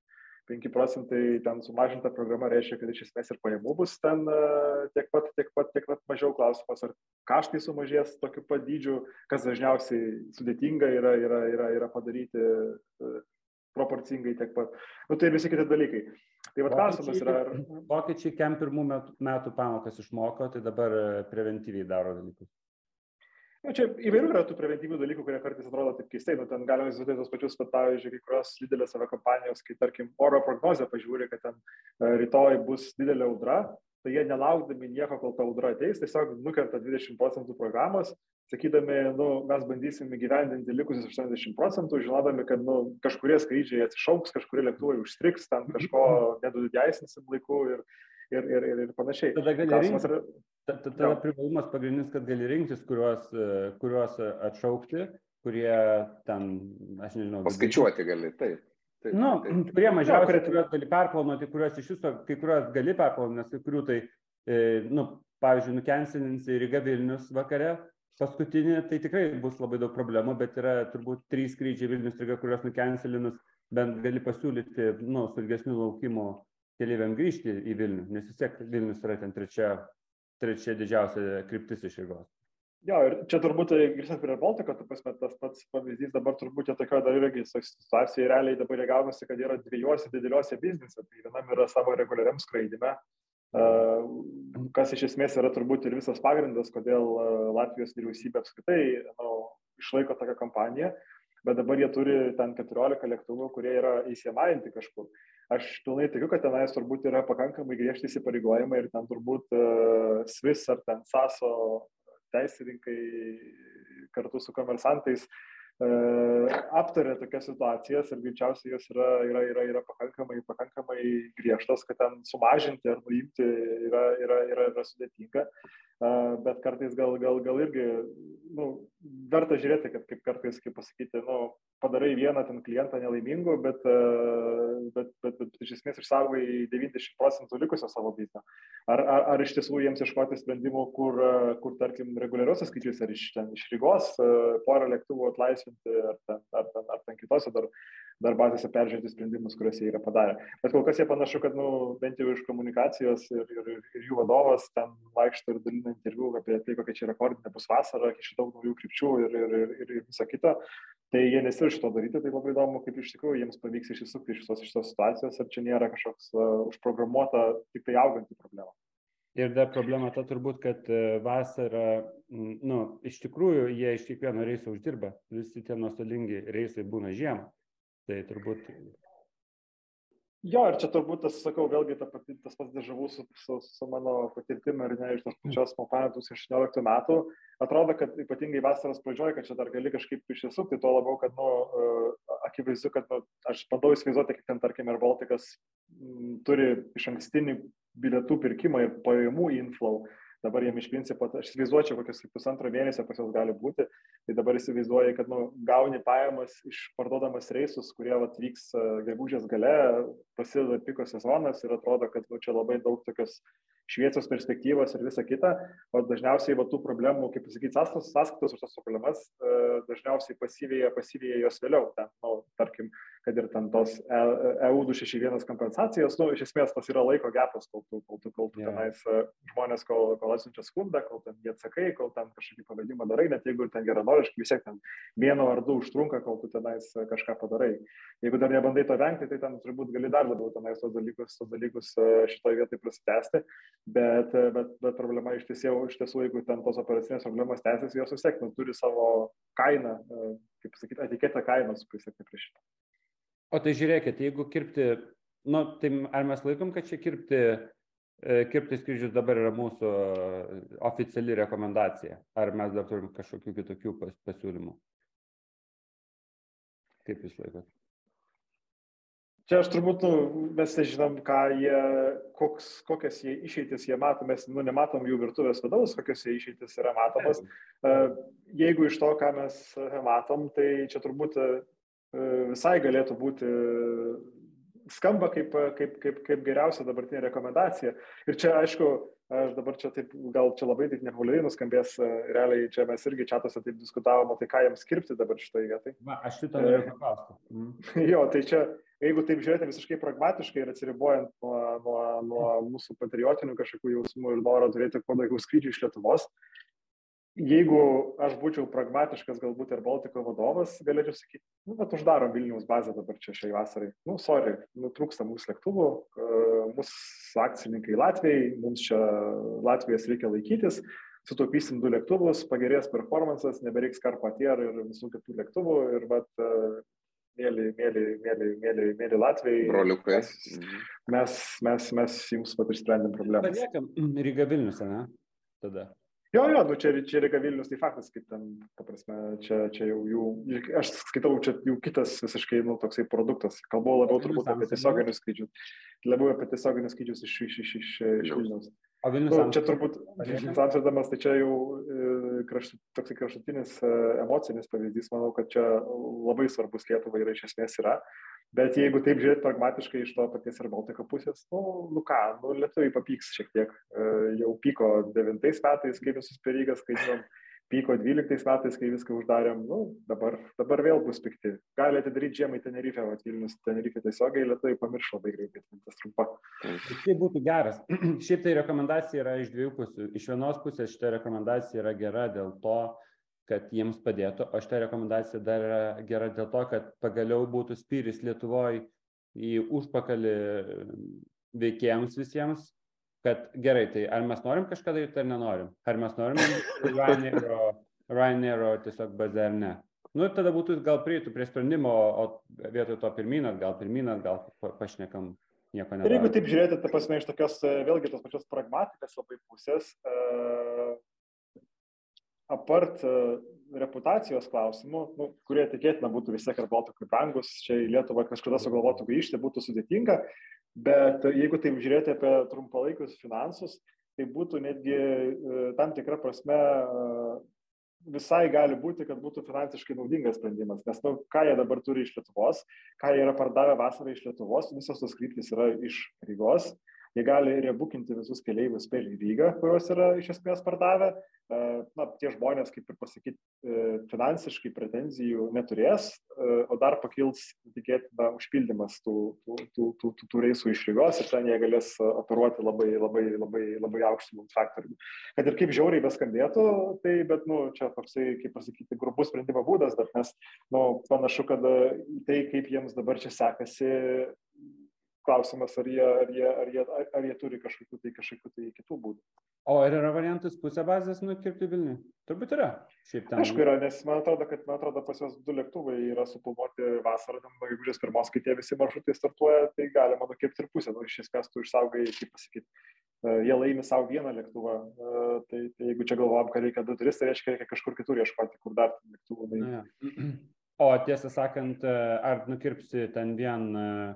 5 procentai ten sumažinta programa reiškia, kad iš esmės ir pajamų bus ten tiek pat mažiau. Klausimas, ar kaštai sumažės tokiu pat dydžiu, kas dažniausiai sudėtinga yra padaryti proporcingai tiek pat. Nu, tai visi kiti dalykai. Tai vat klausimas yra... Vokiečiai kem pirmų metų pamokas išmoko, tai dabar preventyviai daro dalykus. Nu, čia įvairių yra tų preventyvių dalykų, kurie kartais atrodo taip keistai. Nu, ten galima įsivaizduoti tos pačius, bet pavyzdžiui, kai kurios didelės aviakompanijos, kai tarkim oro prognozę pažiūri, kad ten rytoj bus didelė audra, tai jie nelaukdami nieko, kol ta audra ateis, tiesiog nukerta 20% programos, sakydami, nu, mes bandysime gyvendinti likusius 80%, žinodami, kad kažkurie skrydžiai atsišauks, kažkurie lėktuvai užstriks, ten kažko nedudėsnisim laiku ir panašiai. Tada gali rinktis, tada privalumas pagrindinis, kad gali rinktis, kuriuos atšaukti, kurie ten, aš nežinau. Paskaičiuoti gali, taip. Kurie mažiausiai, kuriuos gali perplanuoti, kuriuos iš viso, kai kuriuos gali perplanuoti, nes kai kurių tai, pavyzdžiui, nukensilinsi Ryga Vilnius vakare, paskutinį, tai tikrai bus labai daug problemų, bet yra turbūt 3 skrydžiai Vilnius Ryga, kuriuos nukensilinus, bent gali pasiūlyti, saugesnių laukimų keleiviam grįžti į Vilnių, nes vis tiek Vilnius yra ten trečia didžiausia kryptis iš Rygos. Jo, ir čia turbūt, grįžtant prie Baltiko, tas pats pavyzdys dabar turbūt tokio dar irgi situacija realiai dabar gavosi, kad yra dviejose dideliuose biznise. Tai vienam yra savo reguliariam skraidime, kas iš esmės yra turbūt ir visas pagrindas, kodėl Latvijos vyriausybė apskritai išlaiko tokią kampaniją, bet dabar jie turi ten 14 lėktuvų, kurie yra įsiemainti kažkur. Aš pilnai tikiu, kad tenais turbūt yra pakankamai griežti įsipareigojimai ir ten turbūt Swiss ar ten SASO teisininkai kartu su komersantais aptarė tokias situacijas ir greičiausiai jos yra pakankamai griežtos, kad ten sumažinti ar nuimti yra sudėtinga, bet kartais gal irgi verta žiūrėti, kad kaip kartais, kaip pasakyti, padarai vieną ten klientą nelaimingų, bet iš esmės išsaugai 90% likusio savo biznio. Ar iš tiesų jiems ieškoti sprendimų, kur tarkim, reguliariuose skaičiuose, ar iš Rygos porą lėktuvų atlaisvinti, ar ten kitose dar bazėse peržiūrėti sprendimus, kuriuos jie yra padarę. Bet kol kas jie panašu, kad bent jau iš komunikacijos ir jų vadovas ten vaikšto ir dalina interviu apie tai, kokia čia rekordinė bus vasara, kiek daug naujų krypčių ir visa kita. Tai jie nesiruošia to daryti, tai labai įdomu, kaip iš tikrųjų jiems pavyks išsisukti iš šitos situacijos, ar čia nėra kažkoks užprogramuota tik tai auganti problema. Ir dar problema ta turbūt, kad vasarą, iš tikrųjų jie iš kiekvieno reiso uždirba, visi tie nuostolingi reisai būna žiemą, tai turbūt... Jo, ir čia turbūt, sakau, vėlgi tas pats dežavų su mano patirtimi ir iš tos pačios kompanijos 2016 metų. Atrodo, kad ypatingai vasaros pradžioje, kad čia dar gali kažkaip išsisukti, tuo labiau, kad, akivaizdu, kad aš bandau įsivaizduoti, kaip ten, tarkim, Air Balticas turi iš ankstinį bilietų pirkimą ir pajamų inflow. Dabar jiem iš principo, aš įsivaizduočiau, kokius 1,5 mėnesio pas jos gali būti, tai dabar įsivaizduoji, kad gauni pajamas iš parduodamas reisus, kurie vyks gegužės gale, prasideda piko sezonas ir atrodo, kad čia labai daug tokios šviesios perspektyvos ir visa kita, o dažniausiai tų problemų, kaip pasakyti, sąskaitos už tas problemas, dažniausiai pasyvėja jos vėliau. Ten, tarkim, kad ir ten tos EU261 kompensacijos, iš esmės tas yra laiko gepas, kol tu tenais žmonės, kol atsiunčia skundą, kol ten jie atsakai, kol ten kažkokį pavedimą darai, net jeigu ten geranoriškai, vis tiek ten mėnuo ar 2 užtrunka, kol tu tenais kažką padarai. Jeigu dar nebandai to vengti, tai ten turbūt gali dar labiau tenais tos dalykus šitoje vietoje prasitęsti, bet problema iš tiesų, jeigu ten tos operacinės problemas tęsiasi, jos vis tiek turi savo kainą, kaip sakyti, etiketę kainos, kaip sakyti, prieš šitą. O tai žiūrėkit, jeigu kirpti, tai ar mes laikom, kad čia kirpti skrydžius dabar yra mūsų oficiali rekomendacija, ar mes dar turim kažkokių kitokių pasiūlymų? Kaip jūs laikot? Čia aš turbūt, mes nežinom, kokias jie išeitis jie mato, mes nematom jų virtuvės vidaus, kokios jie išeitis yra matomas. Jeigu iš to, ką mes matom, tai čia turbūt visai galėtų būti, skamba kaip geriausia dabartinė rekomendacija. Ir čia, aišku, aš dabar čia taip, gal čia labai taip nepopuliariai nuskambės, realiai čia mes irgi čatuose taip diskutavom, tai ką jiems skirti dabar šitoje vietoje. Aš šitą noriu paklausti. Jo, tai čia, jeigu taip žiūrėti visiškai pragmatiškai ir atsiribojant nuo mūsų patriotinių kažkokių jausmų ir noro turėti kuo daugiau skrydžių iš Lietuvos, jeigu aš būčiau pragmatiškas galbūt ir Baltiko vadovas, galėčiau sakyti, bet uždarom Vilniaus bazę dabar čia šiai vasarai. Sorry, trūksta mūsų lėktuvų, mūsų akcininkai Latvijai, mums čia Latvijos reikia laikytis, sutaupysim 2 lėktuvus, pagerės performances, nebereiks Carpatier ir visų kitų lėktuvų ir mėly Latvijai. Broliukai. Mes jums pat išsprendėm problemą. Paliekam Ryga Vilnius, ne? Tada. Jo, čia Ryga Vilnius, tai faktas, kaip ten, ta prasme, čia jau jų, aš skaitau, čia jau kitas visiškai, toksai produktas. Kalbu labiau turbūt apie tiesioginius skrydžius. Labiau apie tiesioginius skrydžius iš Vilnius. O Vilnius čia turbūt Amsterdamas, tai čia jau toksai kraštutinis emocinis pavyzdys, manau, kad čia labai svarbus Lietuvai yra iš esmės yra. Bet jeigu taip žiūrėt pragmatiškai iš to paties ir Baltiko pusės, lietuviai papyks šiek tiek. Jau pyko 9 metais, kai visus Perygas, kai žinom, pyko 12 metais, kai viską uždarėm, dabar vėl bus pikti. Gali atidaryti žiemai Tenerife, Vilnius Tenerife tiesiogiai, lietuviai pamiršo labai greitai, tas trumpa. Tai būtų geras. Šiaip tai rekomendacija yra iš 2 pusių. Iš vienos pusės šita rekomendacija yra gera dėl to, kad jiems padėtų, o šitą rekomendaciją dar yra gera dėl to, kad pagaliau būtų spyris Lietuvoje į užpakalį veikėjams visiems, kad gerai, tai ar mes norim kažką daryti ar nenorim? Ar mes norim Ryanairo tiesiog bazę ar ne? Tada būtų gal prieitų prie sprendimo, o vietoj to pirminat, gal pašnekam nieko nedarom. Ir jeigu taip žiūrėti, ta prasme, iš tokios, vėlgi tos pačios pragmatikos labai pusės, apart reputacijos klausimų, kurie tikėtina būtų vis tiek ir Baltikui brangus, čia į Lietuvą kažkada sugalvotų grįžti, būtų sudėtinga, bet jeigu taip žiūrėti apie trumpalaikius finansus, tai būtų netgi tam tikra prasme visai gali būti, kad būtų finansiškai naudingas sprendimas, nes ką jie dabar turi iš Lietuvos, ką jie yra pardavę vasarą iš Lietuvos, visos tos kryptys yra iš Rygos. Jie gali rebukinti visus keleivius per Rygą, kurios yra iš esmės pardavę. Tie žmonės, kaip ir pasakyti, finansiškai pretenzijų neturės, o dar pakils tikėtina užpildymas tų reisų iš Rygos ir ten jie galės operuoti labai aukštų mums faktorių. Kad ir kaip žiauriai beskambėtų, tai, bet, čia toksai, kaip pasakyti, grubus sprendimo būdas, bet mes, panašu, kad tai, kaip jiems dabar čia sekasi, klausimas, ar jie turi kažkokių tai kitų būdų. O ar yra variantas pusę bazės nukirpti Vilnių? Turbūt yra. Aišku yra, nes man atrodo pas juos 2 lėktuvai yra suplanuoti vasarą, nuo gegužės 1, kai tie visi maršrutai startuoja, tai galima nukirpti ir pusę. Iš esmės tu išsaugai, kaip pasakyti, jie laimi savo 1 lėktuvą. Tai jeigu čia galvojam, kad reikia 2-3, tai reikia kažkur kitur ieškoti, kur dar lėktuvų. O tiesą sakant, ar nukirpsi ten vien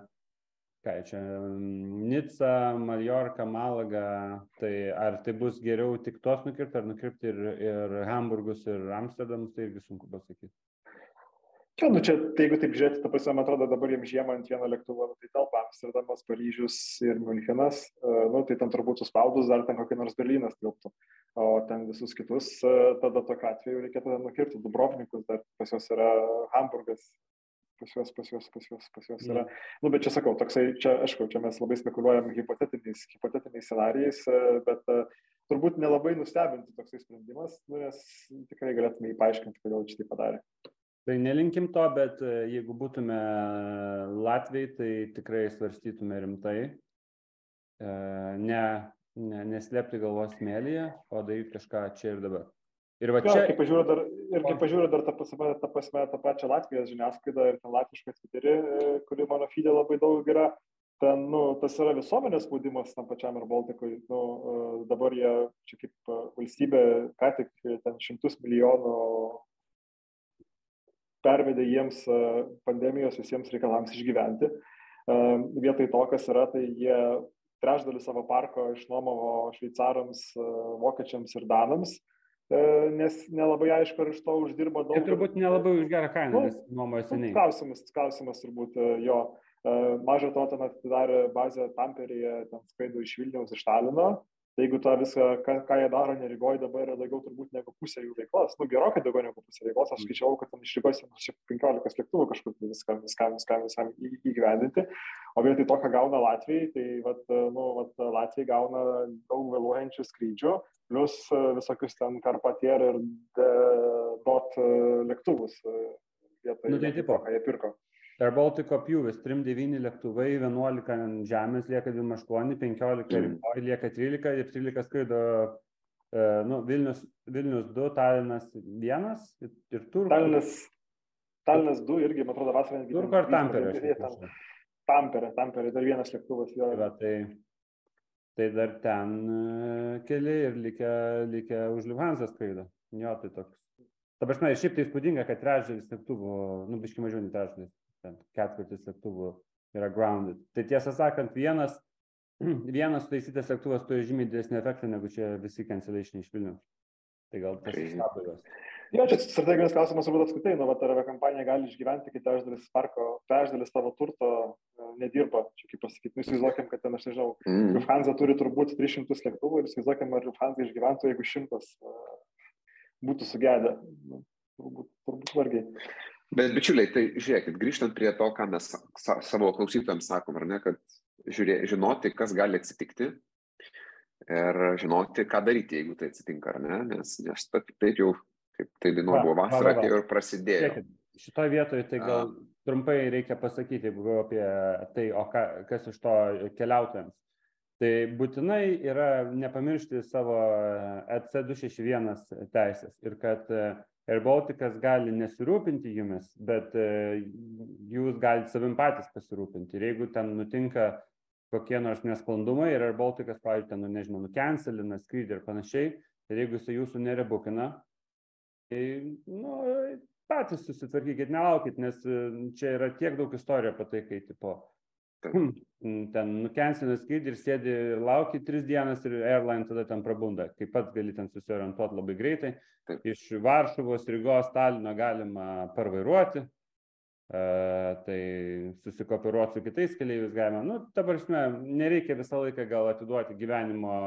Nica, Maljorka, Malaga, tai ar tai bus geriau tik tos nukirpti, ar nukirpti ir Hamburgus, ir Amsterdamus, tai irgi sunku pasakyti. Čia, jeigu taip žiūrėti, ta prasme, man atrodo, dabar jiems žiemą ant 1 lėktuvo, tai telpa Amsterdamas, Paryžius ir Münchenas, tai ten turbūt suspaudus dar ten kokį nors Berlynas tilptų, o ten visus kitus, tada tokiu atveju reikėtų nukirpti Dubrovnikus, dar pas juos yra Hamburgas. Pas juos yra. Bet čia sakau, toksai, aišku, čia mes labai spekuliuojam hipotetiniais scenarijais, bet turbūt nelabai nustebinti toksai sprendimas, nes tikrai galėtume jį paaiškinti, kodėl čia tai padarė. Tai nelinkim to, bet jeigu būtume Latviai, tai tikrai svarstytume rimtai, neslėpti galvos smėlyje, o daryti kažką čia ir dabar. Ir va čia... Kaip pažiūrėjau dar tą pačią Latvijos žiniasklaidą ir ten latvišką Twitterį, kuri mano feed'e labai daug yra, ten, tas yra visuomenės spaudimas tam pačiam ir Baltikui. Dabar jie čia kaip valstybė ką tik ten 100 milijonų pervedė jiems pandemijos visiems reikalams išgyventi. Vietoj to, kas yra, tai jie trečdalį savo parko išnuomavo šveicarams, vokiečiams ir danams. Nes nelabai aišku, ar iš to uždirba daug. Ir turbūt nelabai už gerą kainą, nes nuomoja seniai. Klausimas turbūt jo. Maža to, ten atidarė bazę Tamperėje, ten skraido iš Vilniaus, iš Talino. Tai jeigu tą visą, ką jie daro Rygoje dabar yra daugiau turbūt negu pusė jų veiklos, nu gerokai daugiau negu pusė veiklos, aš skaičiavau, kad ten iš Rygos 15 lėktuvų kažkur viskam įgyvendinti, o vietoj to, ką gauna Latvijai, tai Latvijai gauna daug vėluojančių skrydžių, plus visokius ten Karpatier ir DOT lėktuvus vietoj to, ką jie pirko. Air Baltico pjūvis 3-9 lėktuvai, 11 ant žemės lieka 28, 15 Rygoje lieka 13 ir 13 skraido Vilnius 2, Talinas 1 ir Turku. Talinas 2 irgi, man atrodo, vasarą. Turku ar Tampere? Tampere, dar vienas lėktuvas. Tai dar ten keli ir likę už Lufthansa skraido. Jo, tai toks. Ta prasme, šiaip tai įspūdinga, kad trečdalis lėktuvų, biškai mažiau nei trečdalis. Ketvirtis lėktuvų yra grounded. Tai tiesą sakant, vienas sutaisytas lėktuvas turi žymiai didesnį efektą, negu čia visi cancellation iš Vilniaus. Tai gal tas sustabdo juos. Jo, čia strateginis klausimas turbūt apskritai, ar aviakompanija gali išgyventi, kai trečdalis tavo turto nedirba. Čia kaip pasakyti, įsivaizduokim, kad ten, aš nežinau, Lufthansa turi turbūt 300 lėktuvų ir įsivaizduokim, ar Lufthansa išgyventų, jeigu 100 būtų sugedę. Turbūt vargiai. Bet bičiuliai, tai žiūrėkit, grįžtant prie to, ką mes savo klausytojams sakom, ar ne, kad žinoti, kas gali atsitikti ir žinoti, ką daryti, jeigu tai atsitinka, ar ne, nes taip jau, kaip tai dainuoja, buvo vasara, tai jau ir prasidėjo. Šitoje vietoje tai gal trumpai reikia pasakyti, jeigu apie tai, o kas iš to keliautojams. Tai būtinai yra nepamiršti savo EC 261 teisės ir kad Air Balticas gali nesirūpinti jumis, bet jūs galite savim patys pasirūpinti. Ir jeigu ten nutinka kokie nors nesklandumai ir Air Balticas, pavyzdžiui, nukencelina skrydį ir panašiai, ir jeigu jis jūsų nerebukina, tai patys susitvarkykit, nelaukit, nes čia yra tiek daug istorijų apie tai, kai ten nukencelina skrydį ir sėdi ir lauki 3 dienas ir airline tada ten prabunda. Kaip pats gali ten susiorientuoti labai greitai. Iš Varšuvos, Rygos, Talino galima parvairuoti, tai susikooperuoti su kitais keleiviais galima. Ta prasme, nereikia visą laiką gal atiduoti gyvenimo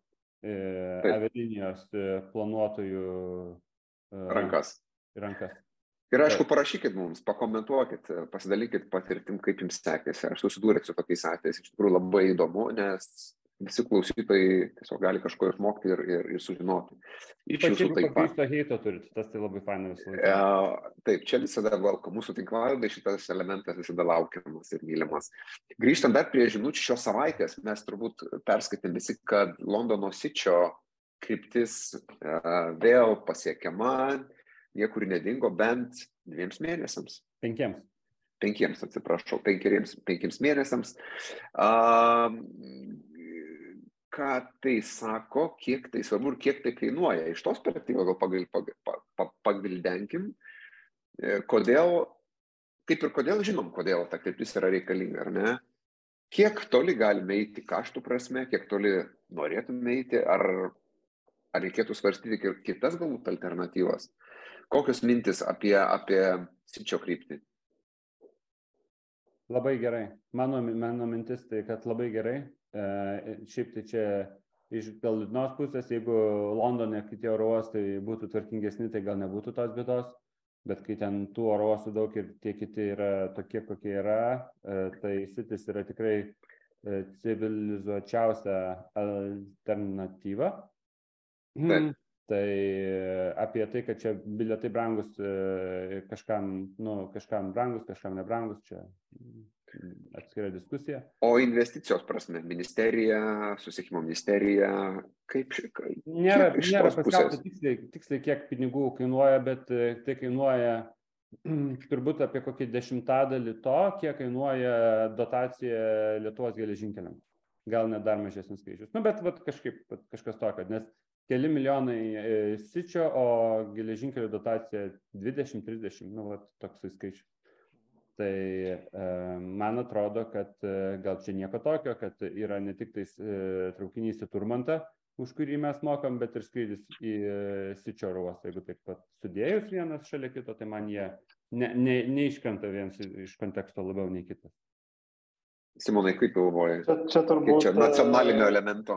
avialinijos planuotojų rankas. Ir aišku, parašykit mums, pakomentuokit, pasidalykit patirtim, kaip jums sekėsi. Aš susidūrėt su tokiais atvejais, iš tikrųjų labai įdomu, nes visi klausytojai tiesiog gali kažko išmokti ir sužinoti. Iš jūsų taip pat. Pagrįsto heito turit, tas tai labai faina visą laiką. Taip, čia visada mūsų tinklalaidai šitas elementas visada laukiamas ir mylimas. Grįžtant dar prie žinučių šios savaitės, mes turbūt perskaitėm visi, kad Londono Sičio kryptis vėl pasiekiama, niekur nedingo bent 2 mėnesiams. 5 atsiprašau, 5 mėnesiams. Ką tai sako, kiek tai svarbu ir kiek tai kainuoja? Iš tos perspektyvos gal pagvildenkim, kodėl žinom, kodėl ta kryptis yra reikalinga, ar ne? Kiek toli galime eiti kaštų prasme, kiek toli norėtume eiti, ar reikėtų svarstyti kitas galbūt alternatyvas? Kokios mintis apie Sičio kryptį? Labai gerai. Mano mintis tai, kad labai gerai. Šiaip tai čia iš gal liūdnos pusės, jeigu Londone kiti oro uostai būtų tvarkingesni, tai gal nebūtų tos bėdos, bet kai ten tų oro uostų daug ir tie kiti yra tokie, kokie yra, tai Sitis yra tikrai civilizuočiausia alternatyva. Taip. Tai apie tai, kad čia bilietai brangus, kažkam brangus, kažkam nebrangus, čia atskira diskusija. O investicijos prasme, ministerija, susisiekimo ministerija, kaip nėra paskelbta tiksliai, kiek pinigų kainuoja, bet tai kainuoja turbūt apie kokį 10% to, kiek kainuoja dotacija Lietuvos geležinkeliams. Gal net dar mažesnis skaičius. Bet kažkas tokio, nes keli milijonai Sičio, o geležinkelių dotacija 20-30, toksai skaičius. Tai man atrodo, kad gal čia nieko tokio, kad yra ne tik tais traukinys į Turmantą, už kurį mes mokam, bet ir skrydis į Sičio oro uostą. Jeigu taip pat sudėjus vienas šalia kito, tai man jie neiškrenta vienas iš konteksto labiau nei kitas. Simonai, kaip galvoji? Čia turbūt čia nacionalinio elemento.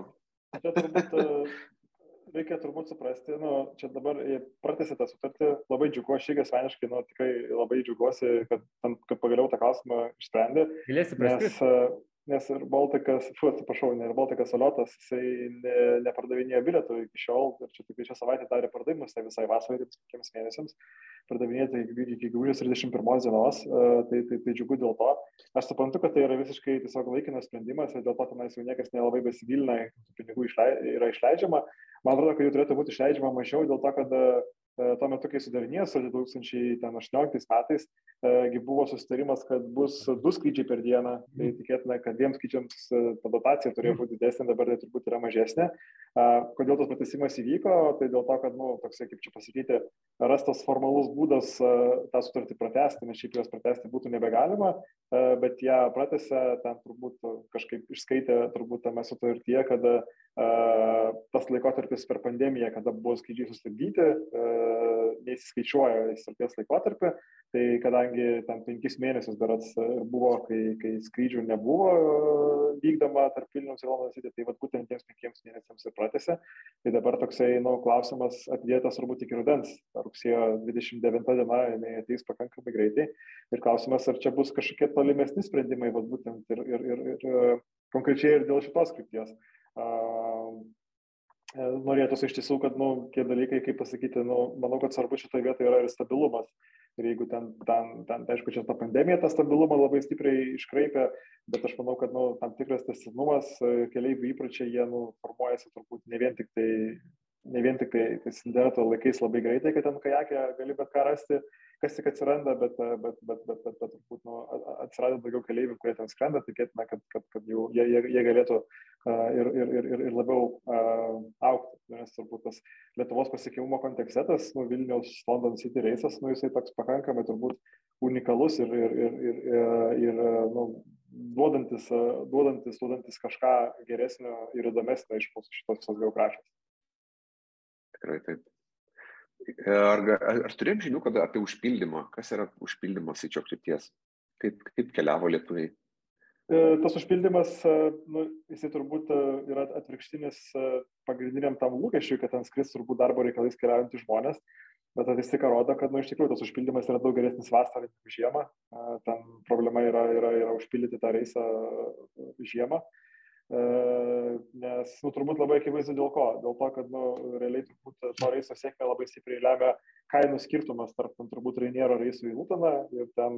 Čia reikia turbūt suprasti, čia dabar pratęsė tą sutartį, labai džiugu, aš irgi asmeniškai, tikrai labai džiuguosi, kad pagaliau tą klausimą išsprendė, Galėsi praskristi. nes ir Baltikas, ne ir Baltikas, o Liotas, jisai nepardavinėjo bilietų iki šiol, ir čia tik šią savaitę darė pardavimus, tai visai vasarai, 5 mėnesiams, pardavinėti iki gegužės 31 dienos, tai džiugu dėl to. Aš suprantu, kad tai yra visiškai tiesiog laikinas sprendimas ir dėl to tenais jau niekas nelabai besigilina, pinigų yra išleidžiama. Man atrodo, kad jų turėtų būti išleidžiama mažiau dėl to, kad tuo metu, kai sudarinėjo su 2018 metais, buvo susitarimas, kad bus 2 skrydžiai per dieną, tai tikėtina, kad 2 skrydžiams ta dotacija turėjo būti didesnė, dabar tai turbūt yra mažesnė. Kodėl tas pratęsimas įvyko? Tai dėl to, kad, toksai, kaip čia pasakyti, rastas formalus būdas tą sutartį pratęsti, nes šiaip jos pratęsti būtų nebegalima, bet ją pratęsė, ten turbūt kažkaip išskaitė turbūt tame sutartyje, kad tas laikotarpis per pandemiją, kada buvo skrydžiai sustabdyti, neįsiskaičiuoja į sutarties laikotarpį, tai kadangi ten 5 mėnesius berats buvo, kai skrydžių nebuvo vykdoma tarp Vilniaus ir Londono City, tai būtent tiems 5 mėnesiams ir pratęsė. Tai dabar toksai klausimas atidėtas turbūt iki rudens, rugsėjo 29 diena, jinai ateis pakankamai greitai. Ir klausimas, ar čia bus kažkokie tolimesni sprendimai, būtent ir konkrečiai ir dėl šitos krypties. Norėtųsi iš tiesų, kad tie dalykai, kaip pasakyti, manau, kad svarbu šitoje vietoje yra ir stabilumas. Ir jeigu ten aišku, čia ta pandemija tą stabilumą labai stipriai iškraipė, bet aš manau, kad tam tikras tęstinumas, keleivių įpročiai, jie formuojasi turbūt ne vien tik tai interneto laikais labai greitai, kad ten kajake gali bet ką rasti, kas tik atsiranda, bet turbūt atsirado daugiau keleivių, kurie ten skrenda, tikėtina, kad jau jie galėtų ir labiau augti, nes turbūt tas Lietuvos pasiekimumo kontekste, tas Vilniaus London City reisas, jisai toks pakankamai turbūt unikalus ir duodantis kažką geresnio ir įdomesnio iš mūsų šitos visos geografijos. Tikrai taip. Ar turėjom žinių, kad apie užpildymą? Kas yra užpildymas į krypties? Kaip keliavo lietuviai? Tas užpildymas, jisai turbūt yra atvirkštinis pagrindiniam tam lūkesčiui, kad ten skris turbūt darbo reikalais keliaujantys žmonės, bet statistika rodo, kad iš tikrųjų tas užpildymas yra daug geresnis vasarą negu žiemą. Ten problema yra užpildyti tą reisą žiemą, nes turbūt labai akivaizdu dėl ko. Dėl to, kad realiai turbūt to reiso sėkmę labai stipriai lemia kainų skirtumas tarp turbūt Ryanairo reisų į Lutoną ir ten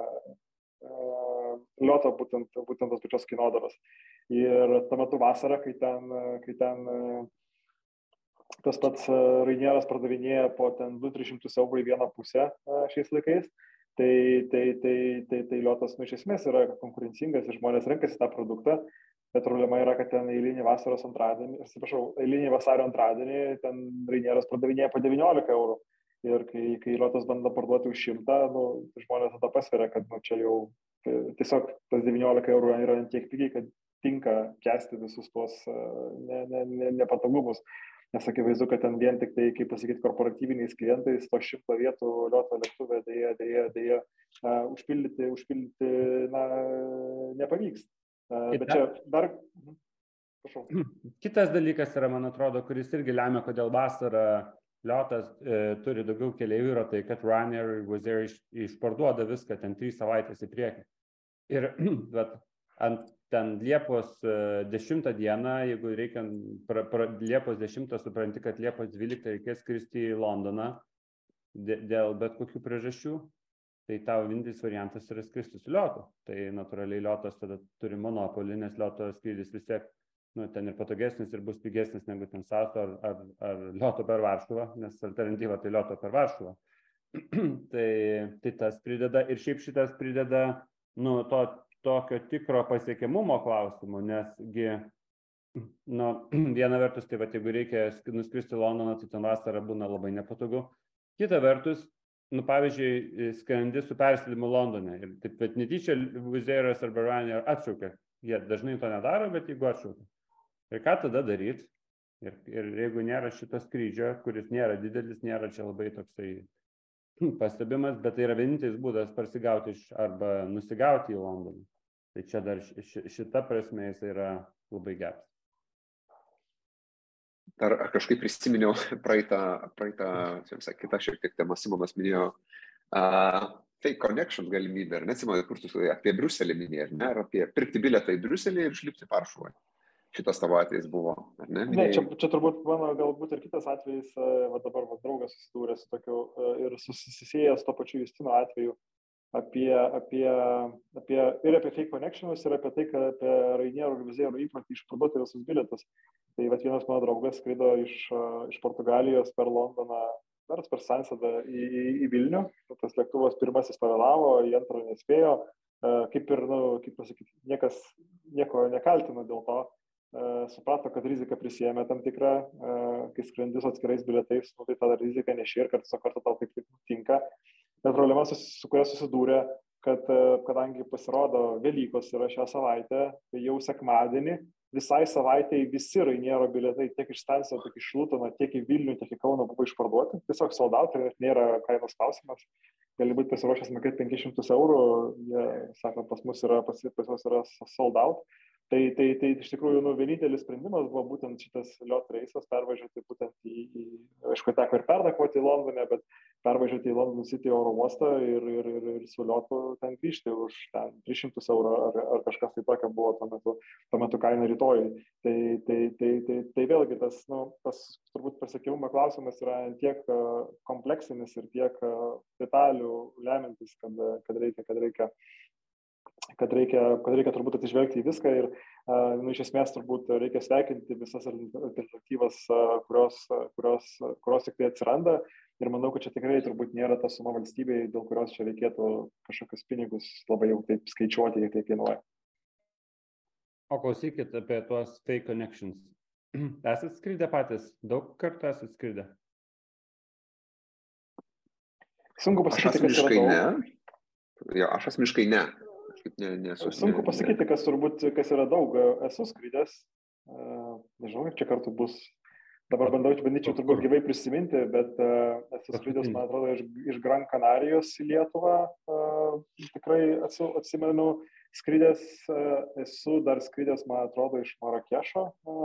Lioto būtent tos pačios kainodaros. Ir tuo metu vasarą, kai ten tas pats Ryanairas pardavinėja po 200-300 eurų į vieną pusę šiais laikais, tai Liotas iš esmės yra konkurencingas ir žmonės renkasi tą produktą, bet problema yra, kad ten eilinį vasario antradienį ten Ryanairas pardavinėja po 19 eurų. Ir kai Liotas bando parduoti už 100, žmonės tada pasveria, kad čia jau tiesiog tas 19 eurų yra tiek pigiai, kad tinka kęsti visus tuos nepatogumus. Nes akivaizdu, kad ten vien tik tai, kaip pasakyti, korporatyviniais klientais to 100 vietų Lioto lėktuvė dėja užpildyti nepavyks. Bet čia dar... Prašau. Kitas dalykas yra, man atrodo, kuris irgi lemia, kodėl vasarą Liotas turi daugiau keleivių, yra tai, kad Ryanair ir Wizz Air išparduoda viską ten 3 savaitės į priekį. Ir ten Liepos 10 dieną, jeigu reikia Liepos 10, supranti, kad Liepos 12 reikės skristi į Londoną dėl bet kokių priežasčių, tai tavo vienintelis variantas yra skristi su Liotu. Tai natūraliai Liotas tada turi monopolį, nes Lioto skrydis vis tiek ten ir patogesnis ir bus pigesnis negu ten Sasto ar Lioto per Varšuvą, nes alternatyva tai Lioto per Varšuvą. tai tas prideda ir šiaip šitas prideda tokio tikro pasiekiamumo klausimų, nesgi viena vertus, tai jeigu reikia nuskristi į Londoną, tai ten vasarą būna labai nepatogu. Kita vertus, pavyzdžiui, skrendi su persėdimu Londone ir taip pat netyčia Wizz Airas arba Ryanair atšaukia. Jie dažnai to nedaro, bet jeigu atšaukia. Ir ką tada daryti? Ir jeigu nėra šito skrydžio, kuris nėra didelis, nėra čia labai toksai pastebimas, bet tai yra vienintelis būdas parsigauti arba nusigauti į Londoną. Tai čia dar šita prasme jis yra labai geras. Dar kažkaip prisiminiau praeitą visai kitą šiek tiek temą, Simonas minėjo fake connections galimybę, ar neatsimenu, kur tu apie Briuselį minėjai, ar ne, ar apie pirkti bilietą į Briuselį ir išlipti Varšuvoje. Šitas tavo atvejis buvo, ar ne? Ne, čia turbūt mano galbūt ir kitas atvejis, va dabar draugas susidūrė su tokiu ir susisėjęs to pačiu Justino atveju apie fake connections ir apie tai, kad apie Rainiero vizierų įprotį išparduoti visus bilietus. Tai vienas mano draugas skrido iš Portugalijos per Londoną, per Sansedą į Vilnių. Tas lėktuvas pirmasis pavėlavo, į antrą nespėjo. Kaip pasakyti, niekas nieko nekaltino dėl to. Suprato, kad riziką prisėmė tam tikrą, kai skrendi su atskirais bilietais, tai tą riziką neši ir kartu tau taip nutinka. Bet problema, su kuria susidūrė, kad kadangi pasirodo Velykos yra šią savaitę, tai jau sekmadienį visai savaitėj visi Rainiero bilietai tiek iš Stansio, tiek iš Lutono, tiek į Vilnių, tiek į Kauną buvo išparduoti. Tiesiog sold out, tai nėra kainos klausimas. Gali būti pasiruošęs mokėti 500 eurų, jie sako, pas mus yra sold out. Tai iš tikrųjų vienintelis sprendimas buvo būtent šitas LIOT reisas, pervažiuoti būtent aišku, teko ir pernakvoti į Londone, bet pervažiuoti į London City oro uostą ir su LIOTu ten grįžti už 300 eurų ar kažkas tai tokio buvo tuo metu kaina rytojui. Tai vėlgi tas turbūt pasiekiamumo klausimas yra tiek kompleksinis ir tiek detalių lemintis, kad reikia turbūt atsižvelgti į viską ir iš esmės turbūt reikia sveikinti visas alternatyvas, kurios tik tai atsiranda ir manau, kad čia tikrai turbūt nėra ta suma valstybei, dėl kurios čia reikėtų kažkokius pinigus labai jau taip skaičiuoti, kiek tai kainuoja. O klausykit apie tuos fake connections. Esat skridę patys? Daug kartų esat skridę? Sunku pasakyti, kas yra daug. Aš asmeniškai ne. Sunku pasakyti, kas yra daug. Esu skridęs, nežinau, kiek čia kartų bus. Dabar bandyčiau turbūt gyvai prisiminti, bet esu skridęs, man atrodo, iš Gran Canarijos į Lietuvą. Tikrai atsimenu, esu dar skridęs, man atrodo, iš Marakešo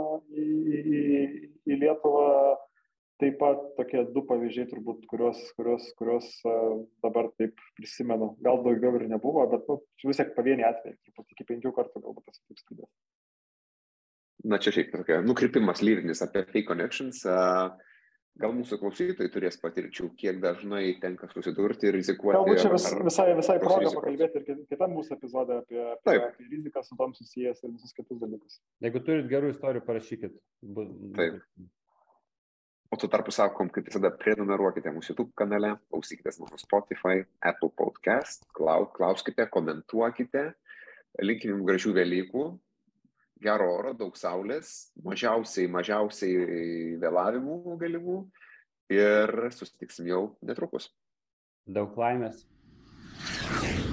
į Lietuvą. Taip pat tokie du pavyzdžiai turbūt, kuriuos dabar taip prisimenu. Gal daugiau ir nebuvo, bet vis tiek pavieniai atvejai. Turbūt iki 5 kartų galbūt esu taip skridęs. Na čia šiaip tokia nukrypimas lyrinis apie fake connections. Gal mūsų klausytojai turės patirčių, kiek dažnai tenka susidurti ir rizikuoti. Galbūt čia visai proga pakalbėti ir kitam mūsų epizode apie riziką su tom susijęs ir visus kitus dalykus. Jeigu turit gerų istorijų, parašykit. Taip. O tuo tarpu sakom, kad visada prenumeruokite mūsų YouTube kanale, klausykitės mūsų Spotify, Apple Podcast, klauskite, komentuokite, linkim jums gražių Velykų, gero oro, daug saulės, mažiausiai vėlavimų galimų ir susitiksim jau netrukus. Daug laimės.